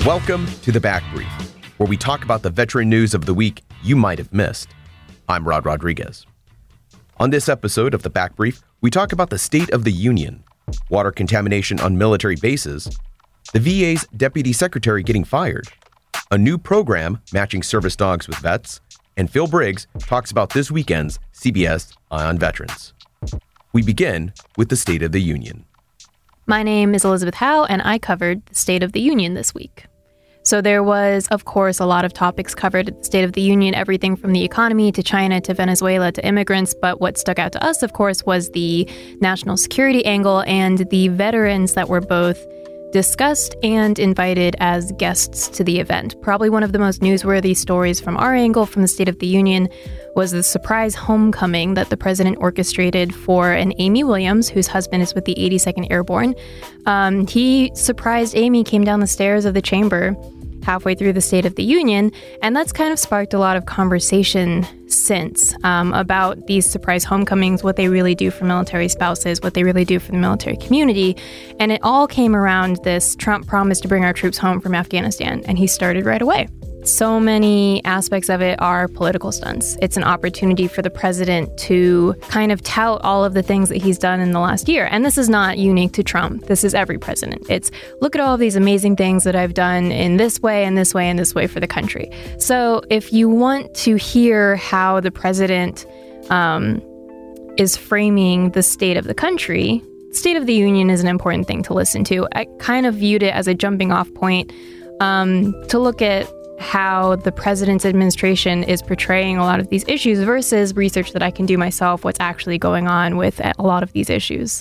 Welcome to The Back Brief, where we talk about the veteran news of the week you might have missed. I'm Rod Rodriguez. On this episode of The Back Brief, we talk about the State of the Union, water contamination on military bases, the VA's deputy secretary getting fired, a new program matching service dogs with vets, and Phil Briggs talks about this weekend's CBS Eye on Veterans. We begin with the State of the Union. My name is Elizabeth Howe, and I covered the State of the Union this week. So there was, of course, a lot of topics covered at the State of the Union, everything from the economy to China to Venezuela to immigrants. But what stuck out to us, of course, was the national security angle and the veterans that were both discussed and invited as guests to the event. Probably one of the most newsworthy stories from our angle from the State of the Union was the surprise homecoming that the president orchestrated for an Amy Williams, whose husband is with the 82nd Airborne. He surprised Amy, came down the stairs of the chamber halfway through the State of the Union, and that's kind of sparked a lot of conversation since about these surprise homecomings, what they really do for military spouses, what they really do for the military community. And it all came around this Trump promise to bring our troops home from Afghanistan, and he started right away. So many aspects of it are political stunts. It's an opportunity for the president to kind of tout all of the things that he's done in the last year. And this is not unique to Trump. This is every president. It's look at all of these amazing things that I've done in this way and this way and this way for the country. So if you want to hear how the president is framing the state of the country, State of the Union is an important thing to listen to. I kind of viewed it as a jumping off point to look at how the president's administration is portraying a lot of these issues versus research that I can do myself, what's actually going on with a lot of these issues.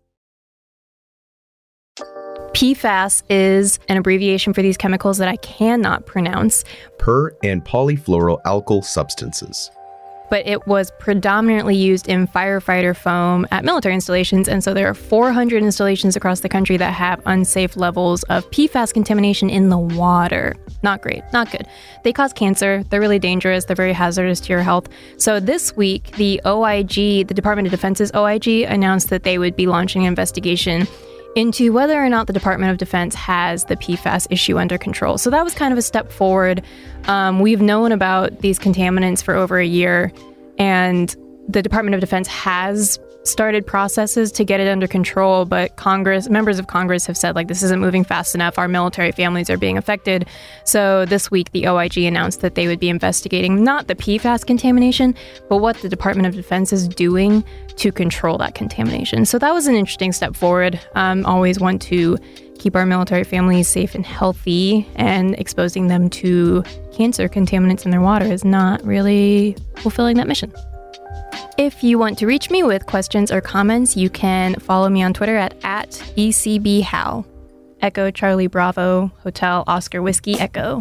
PFAS is an abbreviation for these chemicals that I cannot pronounce. Per and polyfluoroalkyl substances. But it was predominantly used in firefighter foam at military installations, and so there are 400 installations across the country that have unsafe levels of PFAS contamination in the water. Not great, not good. They cause cancer, they're really dangerous, they're very hazardous to your health. So this week, the OIG, the Department of Defense's OIG, announced that they would be launching an investigation into whether or not the Department of Defense has the PFAS issue under control. So that was kind of a step forward. We've known about these contaminants for over a year, and the Department of Defense has started processes to get it under control, but members of Congress have said, this isn't moving fast enough. Our military families are being affected. So this week, the OIG announced that they would be investigating not the PFAS contamination, but what the Department of Defense is doing to control that contamination. So that was an interesting step forward. Always want to keep our military families safe and healthy, and exposing them to cancer contaminants in their water is not really fulfilling that mission. If you want to reach me with questions or comments, you can follow me on Twitter at ECBHow. Echo Charlie Bravo Hotel Oscar Whiskey Echo.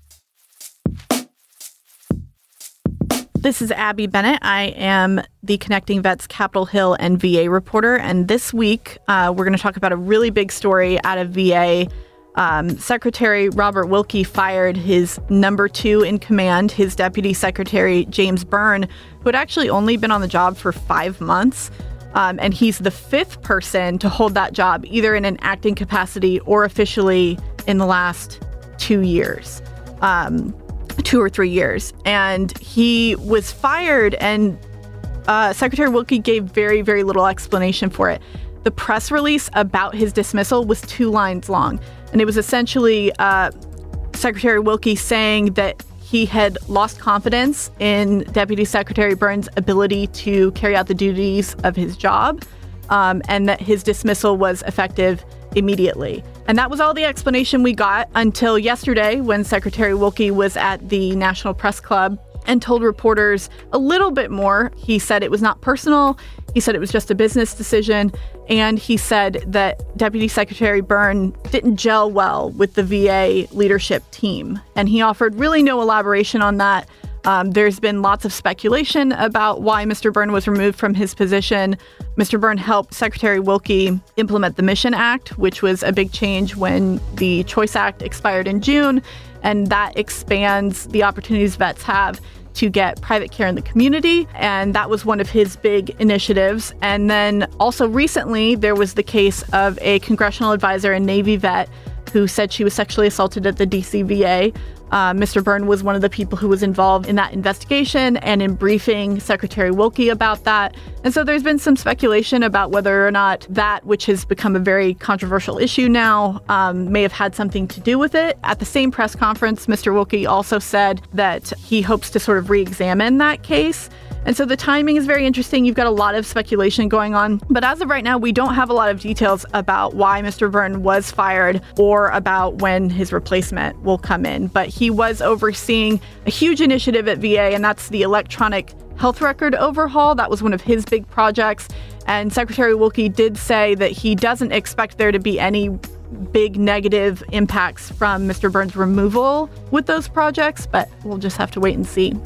This is Abby Bennett. I am the Connecting Vets Capitol Hill and VA reporter. And this week, we're going to talk about a really big story out of VA. Secretary Robert Wilkie fired his number 2 in command, his deputy secretary, James Byrne, who had actually only been on the job for 5 months. And he's the 5th person to hold that job, either in an acting capacity or officially in the last 2 years, 2 or 3 years. And he was fired, and Secretary Wilkie gave very, very little explanation for it. The press release about his dismissal was 2 lines long. And it was essentially Secretary Wilkie saying that he had lost confidence in Deputy Secretary Byrne's ability to carry out the duties of his job, and that his dismissal was effective immediately. And that was all the explanation we got until yesterday, when Secretary Wilkie was at the National Press Club and told reporters a little bit more. He said it was not personal. He said it was just a business decision. And he said that Deputy Secretary Byrne didn't gel well with the VA leadership team. And he offered really no elaboration on that. There's been lots of speculation about why Mr. Byrne was removed from his position. Mr. Byrne helped Secretary Wilkie implement the Mission Act, which was a big change when the Choice Act expired in June. And that expands the opportunities vets have to get private care in the community. And that was one of his big initiatives. And then also recently, there was the case of a congressional advisor and Navy vet who said she was sexually assaulted at the DC VA. Mr. Byrne was one of the people who was involved in that investigation and in briefing Secretary Wilkie about that. And so there's been some speculation about whether or not that, which has become a very controversial issue now, may have had something to do with it. At the same press conference, Mr. Wilkie also said that he hopes to sort of re-examine that case. And so the timing is very interesting. You've got a lot of speculation going on. But as of right now, we don't have a lot of details about why Mr. Byrne was fired or about when his replacement will come in. But he was overseeing a huge initiative at VA, and that's the electronic health record overhaul. That was one of his big projects. And Secretary Wilkie did say that he doesn't expect there to be any big negative impacts from Mr. Byrne's removal with those projects, but we'll just have to wait and see.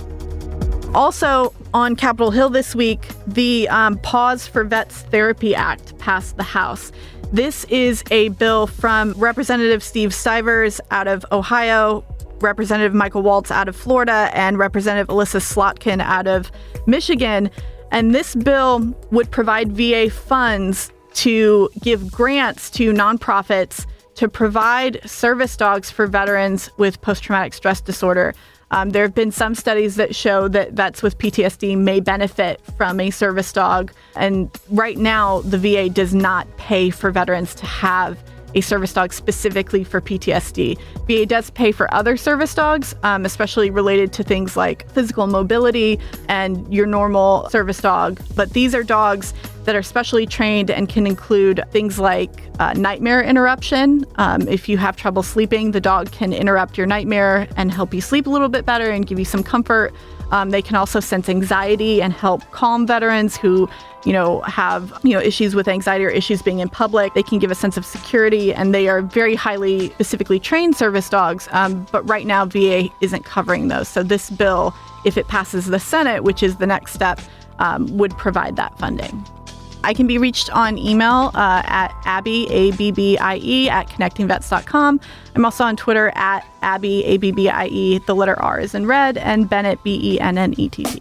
Also, on Capitol Hill this week, the Pause for Vets Therapy Act passed the House. This is a bill from Representative Steve Stivers out of Ohio, Representative Michael Waltz out of Florida, and Representative Alyssa Slotkin out of Michigan. And this bill would provide VA funds to give grants to nonprofits to provide service dogs for veterans with post-traumatic stress disorder. There have been some studies that show that vets with PTSD may benefit from a service dog. And right now, the VA does not pay for veterans to have a service dog specifically for PTSD. VA does pay for other service dogs, especially related to things like physical mobility and your normal service dog. But these are dogs that are specially trained and can include things like nightmare interruption. If you have trouble sleeping, the dog can interrupt your nightmare and help you sleep a little bit better and give you some comfort. They can also sense anxiety and help calm veterans who, have, issues with anxiety or issues being in public. They can give a sense of security, and they are very highly specifically trained service dogs. But right now, VA isn't covering those. So this bill, if it passes the Senate, which is the next step, would provide that funding. I can be reached on email at Abby, ABBIE, at connectingvets.com. I'm also on Twitter at Abby, ABBIE, the letter R is in red, and Bennett, BENNETT.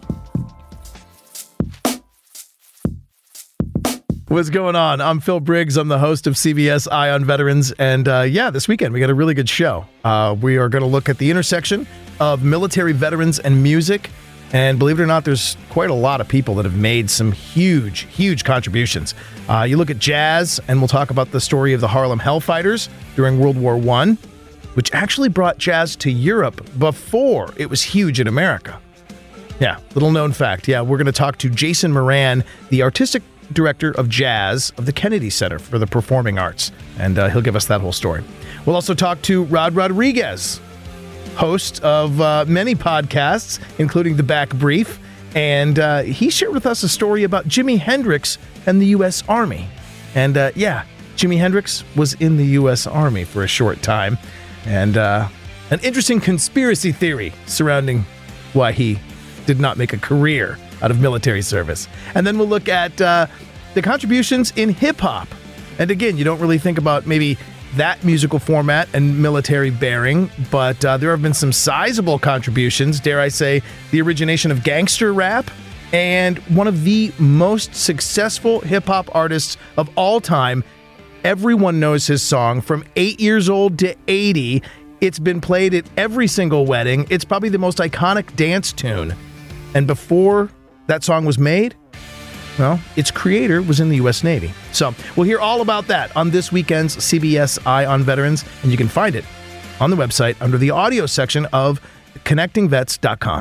What's going on? I'm Phil Briggs. I'm the host of CBS Eye on Veterans. And this weekend we got a really good show. We are going to look at the intersection of military veterans and music. And believe it or not, there's quite a lot of people that have made some huge, huge contributions. You look at jazz, and we'll talk about the story of the Harlem Hellfighters during World War I, which actually brought jazz to Europe before it was huge in America. Yeah, little known fact. Yeah, we're going to talk to Jason Moran, the artistic director of jazz of the Kennedy Center for the Performing Arts, and he'll give us that whole story. We'll also talk to Rod Rodriguez, host of many podcasts, including The Back Brief, and he shared with us a story about Jimi Hendrix and the U.S. Army. And Jimi Hendrix was in the U.S. Army for a short time, and an interesting conspiracy theory surrounding why he did not make a career out of military service. And then we'll look at the contributions in hip-hop. And again, you don't really think about maybe that musical format and military bearing, but there have been some sizable contributions, dare I say, the origination of gangster rap, and one of the most successful hip-hop artists of all time. Everyone knows his song from 8 years old to 80. It's been played at every single wedding. It's probably the most iconic dance tune. And before that song was made, well, its creator was in the U.S. Navy. So we'll hear all about that on this weekend's CBS Eye on Veterans, and you can find it on the website under the audio section of connectingvets.com.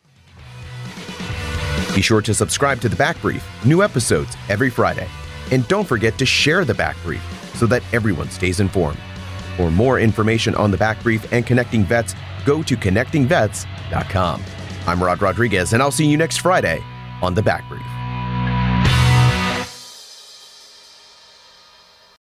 Be sure to subscribe to The Back Brief, new episodes every Friday. And don't forget to share The Back Brief so that everyone stays informed. For more information on The Back Brief and Connecting Vets, go to connectingvets.com. I'm Rod Rodriguez, and I'll see you next Friday on The Back Brief.